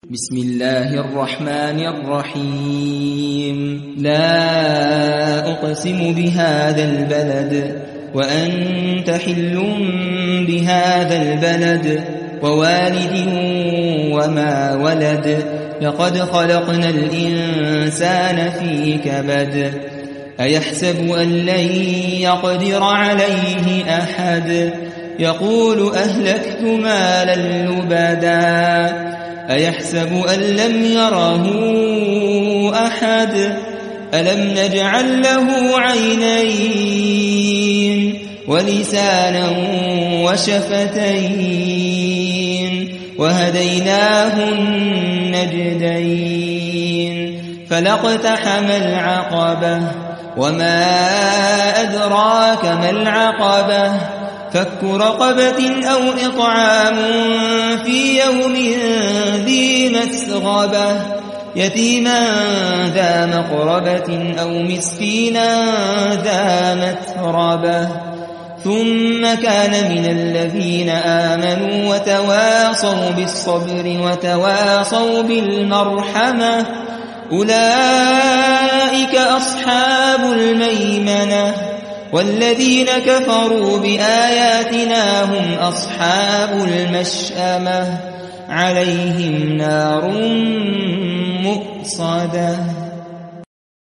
بسم الله الرحمن الرحيم لا أقسم بهذا البلد وأنت حل بهذا البلد ووالد وما ولد لقد خلقنا الإنسان في كبد أيحسب أن لن يقدر عليه أحد يقول أهلكت مالا لبدا أيحسب أن لم يره أحد ألم نجعل له عينين ولسانا وشفتين وهديناه النجدين فلاقتحم العقبة وما أدراك ما العقبة فك رقبة أو إطعام في يوم ذي مسغبة يتيما ذا مقربة أو مسكينا ذا متربة ثم كان من الذين آمنوا وتواصوا بالصبر وتواصوا بالمرحمة أولئك أصحاب الميمنة والذين كفروا بآياتنا هم أصحاب المشأمة عليهم نار مؤصدة